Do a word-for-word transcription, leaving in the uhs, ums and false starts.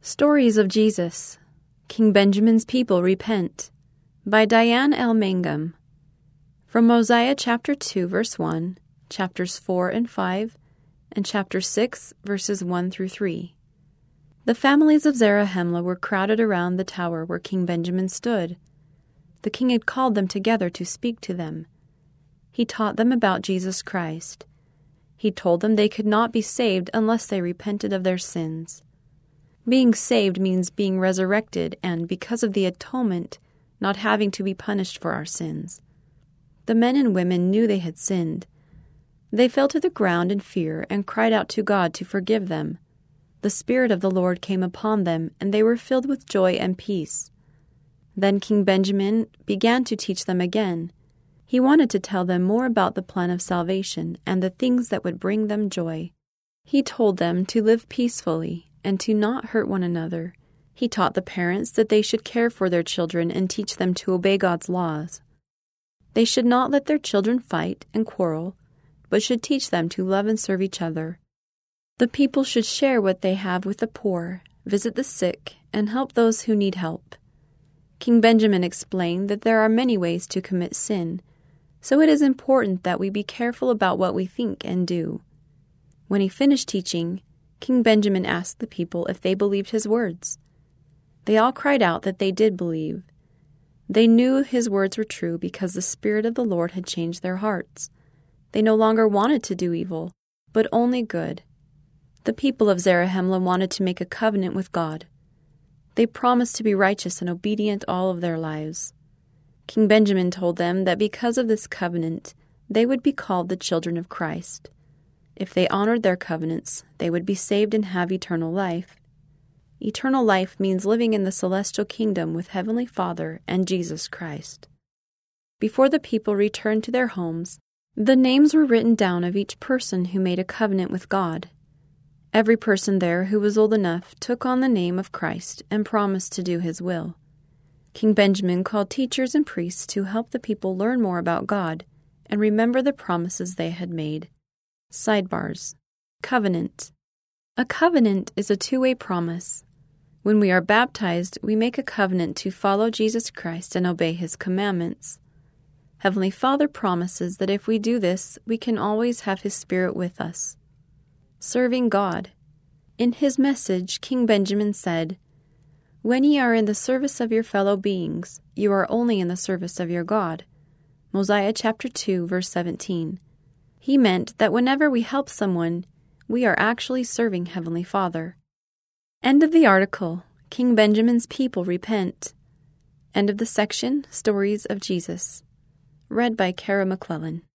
Stories of Jesus. King Benjamin's People Repent by Diane L. Mangum. From Mosiah chapter two, verse one, chapters four and five, and chapter six, verses one through three. The families of Zarahemla were crowded around the tower where King Benjamin stood. The king had called them together to speak to them. He taught them about Jesus Christ. He told them they could not be saved unless they repented of their sins. Being saved means being resurrected and, because of the atonement, not having to be punished for our sins. The men and women knew they had sinned. They fell to the ground in fear and cried out to God to forgive them. The Spirit of the Lord came upon them, and they were filled with joy and peace. Then King Benjamin began to teach them again. He wanted to tell them more about the plan of salvation and the things that would bring them joy. He told them to live peacefully and to not hurt one another. He taught the parents that they should care for their children and teach them to obey God's laws. They should not let their children fight and quarrel, but should teach them to love and serve each other. The people should share what they have with the poor, visit the sick, and help those who need help. King Benjamin explained that there are many ways to commit sin, so it is important that we be careful about what we think and do. When he finished teaching, King Benjamin asked the people if they believed his words. They all cried out that they did believe. They knew his words were true because the Spirit of the Lord had changed their hearts. They no longer wanted to do evil, but only good. The people of Zarahemla wanted to make a covenant with God. They promised to be righteous and obedient all of their lives. King Benjamin told them that because of this covenant, they would be called the children of Christ. If they honored their covenants, they would be saved and have eternal life. Eternal life means living in the celestial kingdom with Heavenly Father and Jesus Christ. Before the people returned to their homes, the names were written down of each person who made a covenant with God. Every person there who was old enough took on the name of Christ and promised to do his will. King Benjamin called teachers and priests to help the people learn more about God and remember the promises they had made. Sidebars. Covenant. A covenant is a two-way promise. When we are baptized, we make a covenant to follow Jesus Christ and obey his commandments. Heavenly Father promises that if we do this, we can always have his Spirit with us. Serving God. In his message, King Benjamin said, "When ye are in the service of your fellow beings, you are only in the service of your God." Mosiah chapter two, verse seventeen. He meant that whenever we help someone, we are actually serving Heavenly Father. End of the article. King Benjamin's People Repent. End of the section, Stories of Jesus. Read by Kara McClellan.